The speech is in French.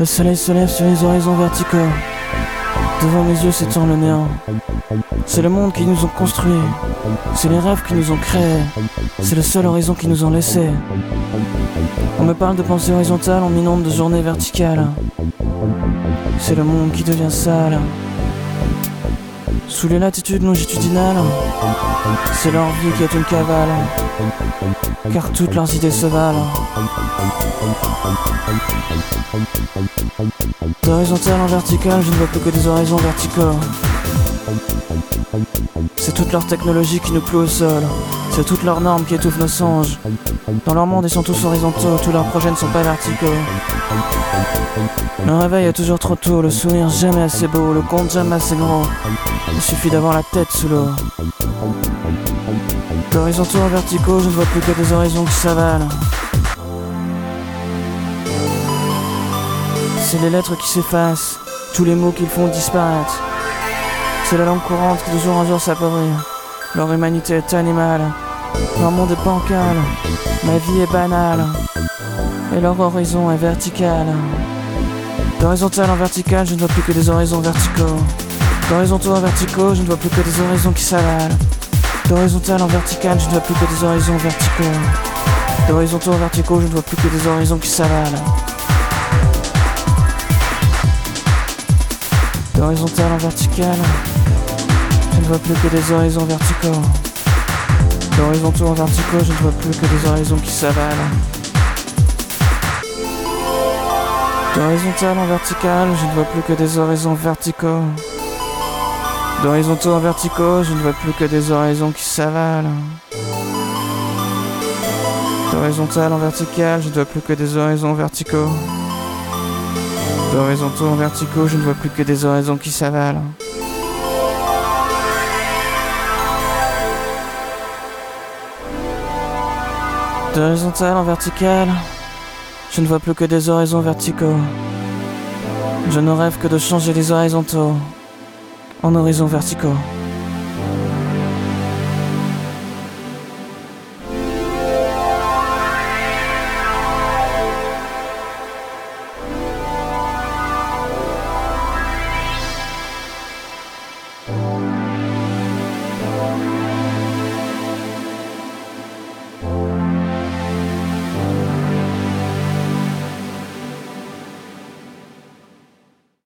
Le soleil se lève sur les horizons verticaux. Devant mes yeux s'étend le néant. C'est le monde qui nous ont construit. C'est les rêves qui nous ont créés. C'est le seul horizon qui nous ont laissé. On me parle de pensée horizontale, on m'inonde de journées verticales. C'est le monde qui devient sale. Sous les latitudes longitudinales, c'est leur vie qui est une cavale, car toutes leurs idées se valent. D'horizontale en verticale, je ne vois plus que des horizons verticaux. C'est toute leur technologie qui nous cloue au sol. C'est toutes leurs normes qui étouffent nos songes. Dans leur monde, ils sont tous horizontaux, tous leurs projets ne sont pas verticaux. Le réveil est toujours trop tôt, le sourire jamais assez beau, le compte jamais assez gros. Il suffit d'avoir la tête sous l'eau. D'horizontaux en verticaux, je ne vois plus que des horizons qui s'avalent. C'est les lettres qui s'effacent, tous les mots qu'ils font disparaître. C'est la langue courante qui de jour en jour s'appauvrit. Leur humanité est animale, leur monde est bancal, ma vie est banale, et leur horizon est vertical. D'horizontale en verticale, je ne vois plus que des horizons verticaux. D'horizontaux en verticaux, je ne vois plus que des horizons qui s'avalent. D'horizontale en verticale, je ne vois plus que des horizons verticaux. D'horizontaux en verticaux, je ne vois plus que des horizons qui s'avalent. D'horizontale en verticale, je ne vois plus que des horizons verticaux. D'horizontaux en verticaux, je ne vois plus que des horizons qui s'avalent. D'horizontale en verticale, je ne vois plus que des horizons verticaux. D'horizontaux en verticaux, je ne vois plus que des horizons qui s'avalent. D'horizontale en verticale, je ne vois plus que des horizons verticaux. D'horizontaux en verticaux, je ne vois plus que des horizons qui s'avalent. D'horizontale en verticale, je ne vois plus que des horizons verticaux. Je ne rêve que de changer les horizontaux en horizons verticaux.